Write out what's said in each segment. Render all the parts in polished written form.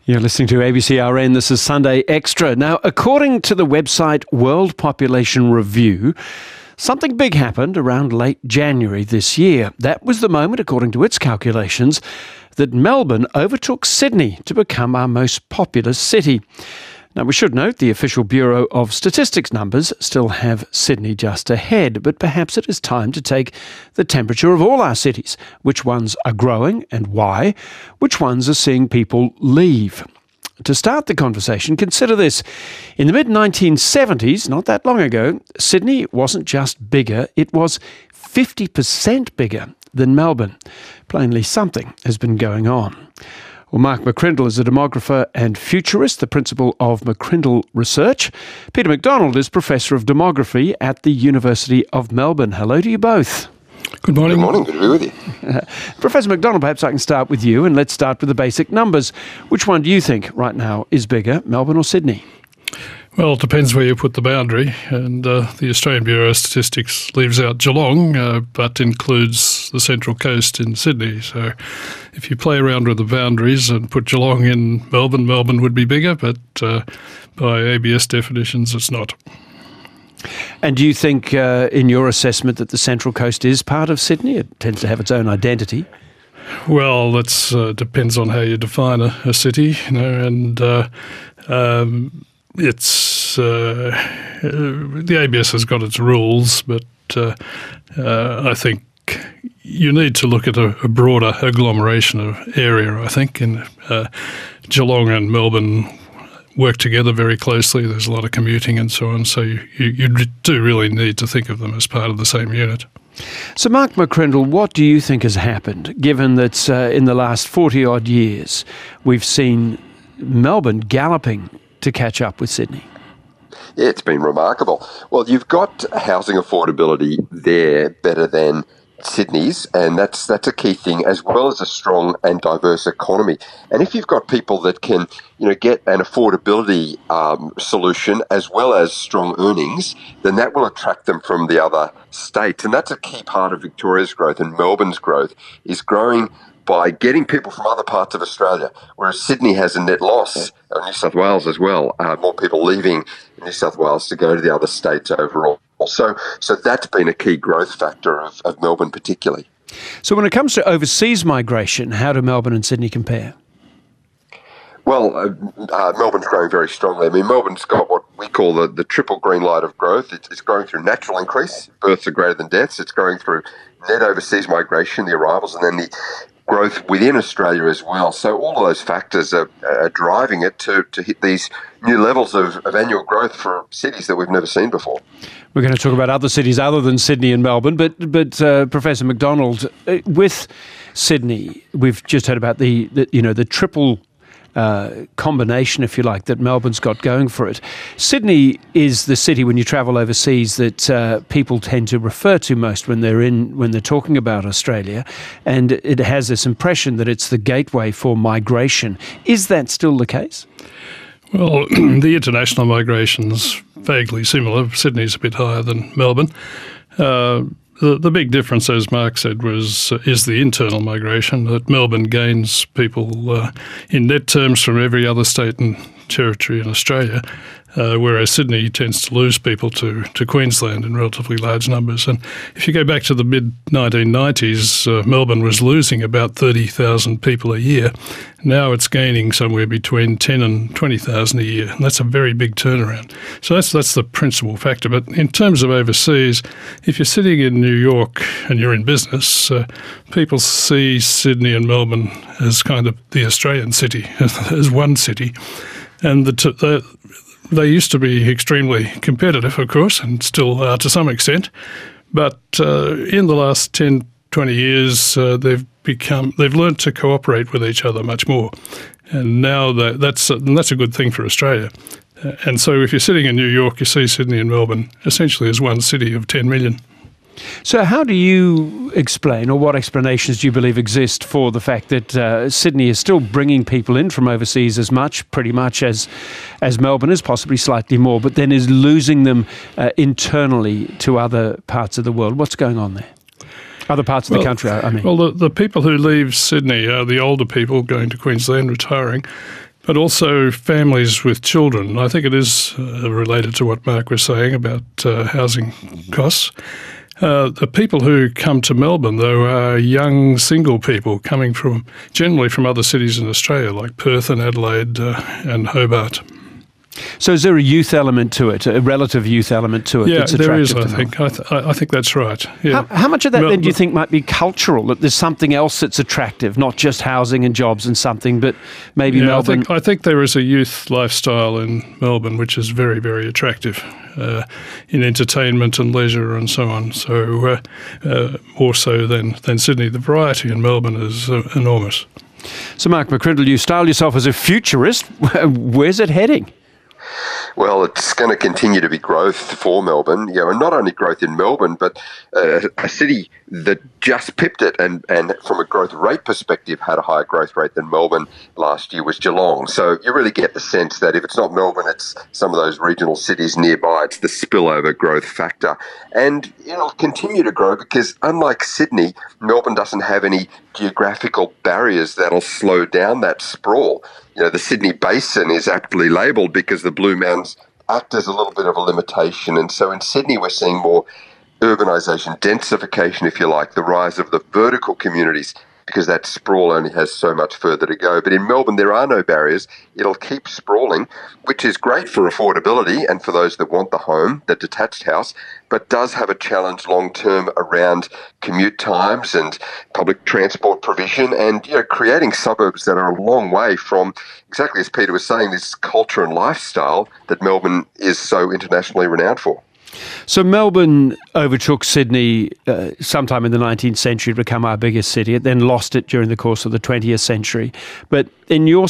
You're listening to ABCRN. This is Sunday Extra. Now, according to the website World Population Review, something big happened around late January this year. That was the moment, according to its calculations, that Melbourne overtook Sydney to become our most populous city. Now, we should note the official Bureau of Statistics numbers still have Sydney just ahead, but perhaps it is time to take the temperature of all our cities. Which ones are growing and why? Which ones are seeing people leave? To start the conversation, consider this. In the mid-1970s, not that long ago, Sydney wasn't just bigger, it was 50% bigger than Melbourne. Plainly, something has been going on. Well, Mark McCrindle is a demographer and futurist, the principal of McCrindle Research. Peter McDonald is Professor of Demography at the University of Melbourne. Hello to you both. Good morning. Good morning. Good to be with you. Professor McDonald, perhaps I can start with you, and let's start with the basic numbers. Which one do you think right now is bigger, Melbourne or Sydney? Well, it depends where you put the boundary, and the Australian Bureau of Statistics leaves out Geelong, but includes the Central Coast in Sydney. So if you play around with the boundaries and put Geelong in Melbourne, Melbourne would be bigger, but by ABS definitions, it's not. And do you think, in your assessment, that the Central Coast is part of Sydney? It tends to have its own identity. Well, that depends on how you define a city, and it's the ABS has got its rules, but I think you need to look at a broader agglomeration of area. I think in Geelong and Melbourne work together very closely. There's a lot of commuting and so on, so you do really need to think of them as part of the same unit. So, Mark McCrindle, what do you think has happened, given that in the last 40-odd years we've seen Melbourne galloping to catch up with Sydney? Yeah, it's been remarkable. Well, you've got housing affordability there better than Sydney's, and that's a key thing, as well as a strong and diverse economy. And if you've got people that can, get an affordability solution as well as strong earnings, then that will attract them from the other states. And that's a key part of Victoria's growth and Melbourne's growth, is growing by getting people from other parts of Australia, whereas Sydney has a net loss, New South Wales as well, more people leaving New South Wales to go to the other states overall. So that's been a key growth factor of Melbourne particularly. So when it comes to overseas migration, how do Melbourne and Sydney compare? Well, Melbourne's growing very strongly. I mean, Melbourne's got what we call the triple green light of growth. It's growing through natural increase, births are greater than deaths. It's growing through net overseas migration, the arrivals, and then the growth within Australia as well. So all of those factors are driving it to hit these new levels of annual growth for cities that we've never seen before. We're going to talk about other cities other than Sydney and Melbourne, but Professor McDonald, with Sydney, we've just heard about the triple combination, if you like, that Melbourne's got going for it. Sydney is the city, when you travel overseas, that people tend to refer to most when they're talking about Australia, and it has this impression that it's the gateway for migration. Is that still the case? Well, the international migration's vaguely similar. Sydney's a bit higher than Melbourne. The big difference, as Mark said, is the internal migration, that Melbourne gains people in net terms from every other state and territory in Australia, whereas Sydney tends to lose people to Queensland in relatively large numbers. And if you go back to the mid-1990s, Melbourne was losing about 30,000 people a year. Now it's gaining somewhere between 10 and 20,000 a year, and that's a very big turnaround. So that's the principal factor. But in terms of overseas, if you're sitting in New York and you're in business, people see Sydney and Melbourne as kind of the Australian city, as one city. And they used to be extremely competitive, of course, and still are to some extent. But in the last 10, 20 years, they've learned to cooperate with each other much more. And now that's a good thing for Australia. And so if you're sitting in New York, you see Sydney and Melbourne essentially as one city of 10 million. So how do you explain, or what explanations do you believe exist for the fact that Sydney is still bringing people in from overseas pretty much as Melbourne is, possibly slightly more, but then is losing them internally to other parts of the world? What's going on there? Other parts of the country, I mean. Well, the people who leave Sydney are the older people going to Queensland, retiring, but also families with children. I think it is related to what Mark was saying about housing costs. The people who come to Melbourne, though, are young single people coming generally from other cities in Australia, like Perth and Adelaide and Hobart. So is there a youth element to it, a relative youth element to it? Yeah, that's there is, attractive I think. I think that's right. Yeah. How much of that then do you think might be cultural, that there's something else that's attractive, not just housing and jobs and something, but maybe Melbourne? I think there is a youth lifestyle in Melbourne which is very, very attractive in entertainment and leisure and so on. So more so than Sydney. The variety in Melbourne is enormous. So Mark McCrindle, you style yourself as a futurist. Where's it heading? Well, it's going to continue to be growth for Melbourne, and not only growth in Melbourne, but a city that just pipped it and from a growth rate perspective had a higher growth rate than Melbourne last year was Geelong. So you really get the sense that if it's not Melbourne, it's some of those regional cities nearby. It's the spillover growth factor. And it'll continue to grow because unlike Sydney, Melbourne doesn't have any geographical barriers that'll slow down that sprawl. The Sydney Basin is aptly labelled because the Blue Mountains act as a little bit of a limitation. And so in Sydney, we're seeing more urbanisation, densification, if you like, the rise of the vertical communities, because that sprawl only has so much further to go. But in Melbourne, there are no barriers. It'll keep sprawling, which is great for affordability and for those that want the home, the detached house, but does have a challenge long-term around commute times and public transport provision and creating suburbs that are a long way from, exactly as Peter was saying, this culture and lifestyle that Melbourne is so internationally renowned for. So Melbourne overtook Sydney sometime in the 19th century to become our biggest city. It then lost it during the course of the 20th century. But in your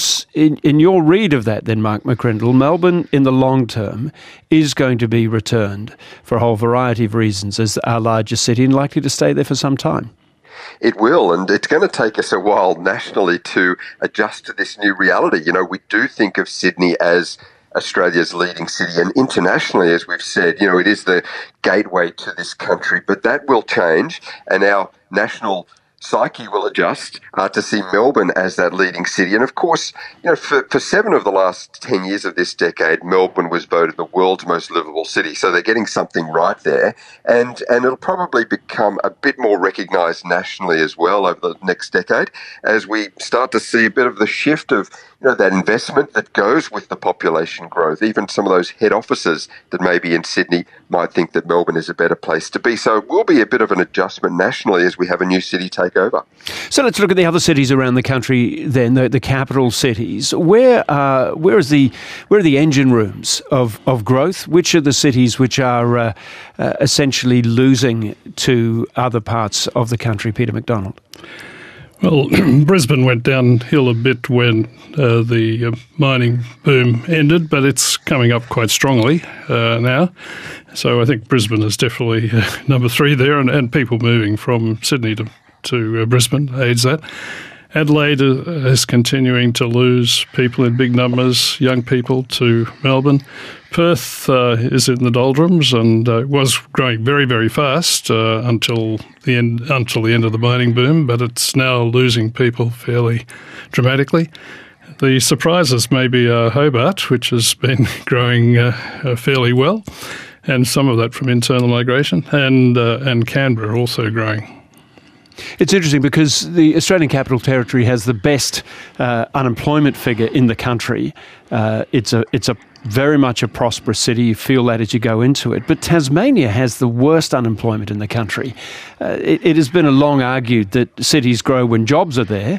read of that then, Mark McCrindle, Melbourne in the long term is going to be returned for a whole variety of reasons as our largest city and likely to stay there for some time. It will, and it's going to take us a while nationally to adjust to this new reality. We do think of Sydney as Australia's leading city, and internationally, as we've said, it is the gateway to this country, but that will change, and our national psyche will adjust to see Melbourne as that leading city. And of course, for 7 of the last 10 years of this decade, Melbourne was voted the world's most livable city. So they're getting something right there. And it'll probably become a bit more recognised nationally as well over the next decade as we start to see a bit of the shift of that investment that goes with the population growth. Even some of those head offices that maybe in Sydney might think that Melbourne is a better place to be. So it will be a bit of an adjustment nationally as we have a new city take over. So let's look at the other cities around the country then, the capital cities. Where are the engine rooms of growth? Which are the cities which are essentially losing to other parts of the country, Peter McDonald? Well, Brisbane went downhill a bit when the mining boom ended, but it's coming up quite strongly now. So I think Brisbane is definitely number 3 there, and people moving from Sydney to Brisbane aids that. Adelaide is continuing to lose people in big numbers, young people to Melbourne. Perth is in the doldrums and was growing very, very fast until the end of the mining boom, but it's now losing people fairly dramatically. The surprises may be Hobart, which has been growing fairly well, and some of that from internal migration, and Canberra also growing. It's interesting because the Australian Capital Territory has the best unemployment figure in the country. It's a very much a prosperous city. You feel that as you go into it. But Tasmania has the worst unemployment in the country. It has been long argued that cities grow when jobs are there.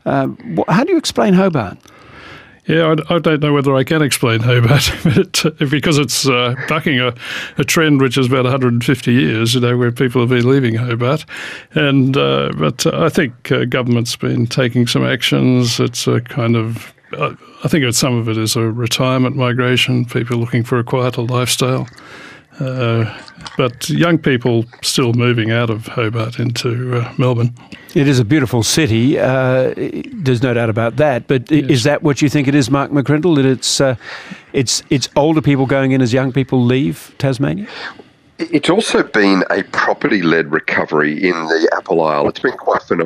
How do you explain Hobart? Yeah, I don't know whether I can explain Hobart, because it's bucking a trend which is about 150 years, where people have been leaving Hobart. And but I think government's been taking some actions. It's a kind of, I think some of it is a retirement migration, people looking for a quieter lifestyle. But young people still moving out of Hobart into Melbourne. It is a beautiful city. There's no doubt about that. But yes. Is that what you think it is, Mark McCrindle, that it's older people going in as young people leave Tasmania? It's also been a property-led recovery in the Apple Isle. It's been quite phenomenal.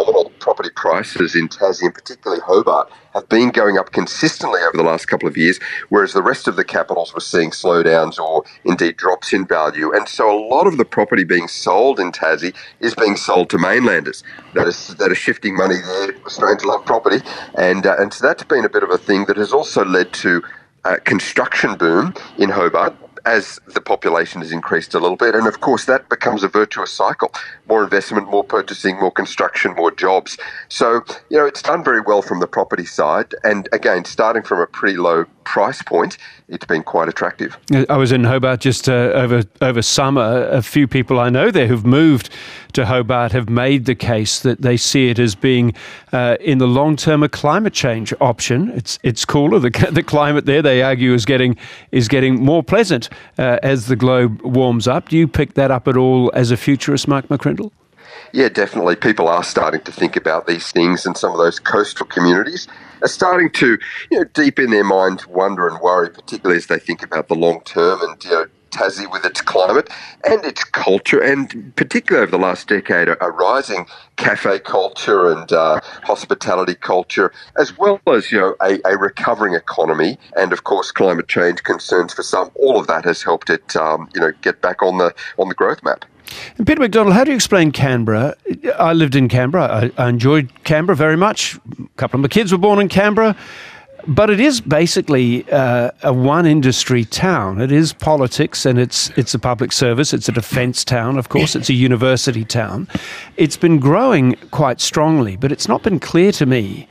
property prices in Tassie and particularly Hobart have been going up consistently over the last couple of years, whereas the rest of the capitals were seeing slowdowns or indeed drops in value. And so a lot of the property being sold in Tassie is being sold to mainlanders that are shifting money there, starting to love property. And so that's been a bit of a thing that has also led to a construction boom in Hobart as the population has increased a little bit. And of course, that becomes a virtuous cycle. More investment, more purchasing, more construction, more jobs. So, it's done very well from the property side. And again, starting from a pretty low price point, it's been quite attractive. I was in Hobart just over summer. A few people I know there who've moved to Hobart have made the case that they see it as being, in the long term, a climate change option. It's cooler. The climate there, they argue, is getting more pleasant as the globe warms up. Do you pick that up at all as a futurist, Mark McCrindle? Yeah, definitely. People are starting to think about these things, and some of those coastal communities are starting to, deep in their mind, wonder and worry, particularly as they think about the long term and, Tassie with its climate and its culture, and particularly over the last decade, a rising cafe culture and hospitality culture, as well as a recovering economy, and of course climate change concerns for some. All of that has helped it, get back on the growth map. And Peter McDonald, how do you explain Canberra? I lived in Canberra. I enjoyed Canberra very much. A couple of my kids were born in Canberra. But it is basically a one-industry town. It is politics, and it's a public service. It's a defence town, of course. It's a university town. It's been growing quite strongly, but it's not been clear to me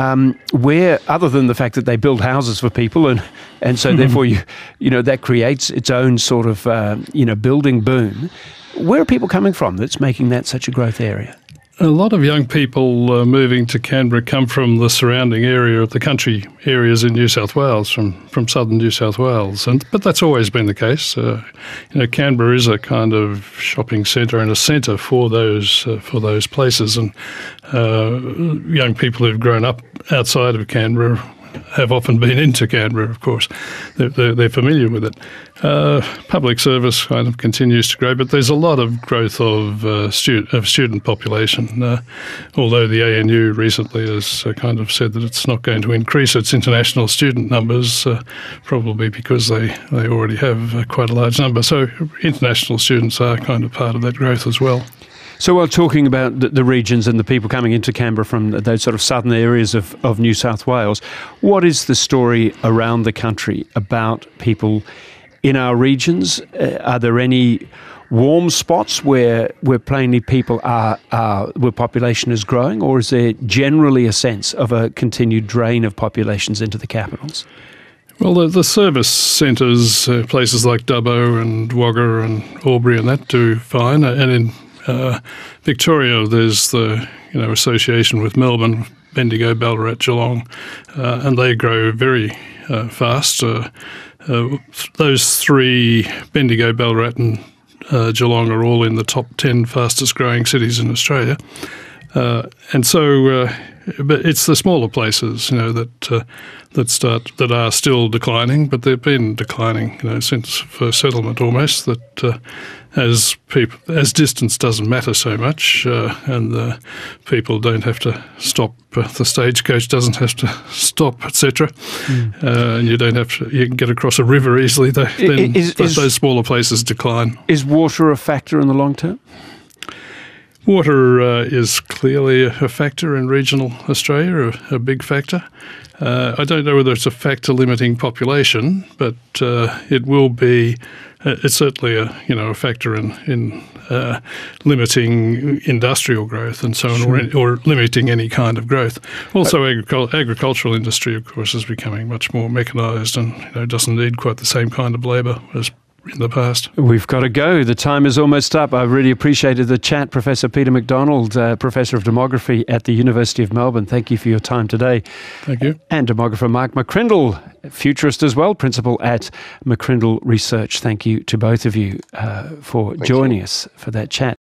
where, other than the fact that they build houses for people, and so therefore that creates its own sort of building boom. Where are people coming from that's making that such a growth area? A lot of young people moving to Canberra come from the surrounding area of the country areas in New South Wales, from southern New South Wales, but that's always been the case. Canberra is a kind of shopping centre and a centre for those places, and young people who've grown up outside of Canberra have often been into Canberra, of course. They're familiar with it. Public service kind of continues to grow, but there's a lot of growth of student population, although the ANU recently has kind of said that it's not going to increase its international student numbers, probably because they already have quite a large number. So international students are kind of part of that growth as well. So while talking about the regions and the people coming into Canberra from those sort of southern areas of New South Wales, what is the story around the country about people in our regions? Are there any warm spots where plainly people where population is growing, or is there generally a sense of a continued drain of populations into the capitals? Well, the service centres, places like Dubbo and Wagga and Albury and that do fine, and in Victoria, there's the association with Melbourne, Bendigo, Ballarat, Geelong, and they grow very fast. Those three, Bendigo, Ballarat and Geelong, are all in the top 10 fastest growing cities in Australia. And so, but it's the smaller places, that are still declining, but they've been declining, since first settlement almost. That as distance doesn't matter so much, and the people don't have to stop, the stagecoach doesn't have to stop, etc. And you can get across a river easily. Then those smaller places decline. Is water a factor in the long term? Water is clearly a factor in regional Australia, a big factor. I don't know whether it's a factor limiting population, but it will be. It's certainly a factor in limiting industrial growth and so on, sure. or limiting any kind of growth. Also, agricultural industry, of course, is becoming much more mechanised and doesn't need quite the same kind of labour as in the past. We've got to go. The time is almost up. I really appreciated the chat. Professor Peter McDonald, Professor of Demography at the University of Melbourne. Thank you for your time today. Thank you. And demographer Mark McCrindle, futurist as well, principal at McCrindle Research. Thank you to both of you for joining us for that chat.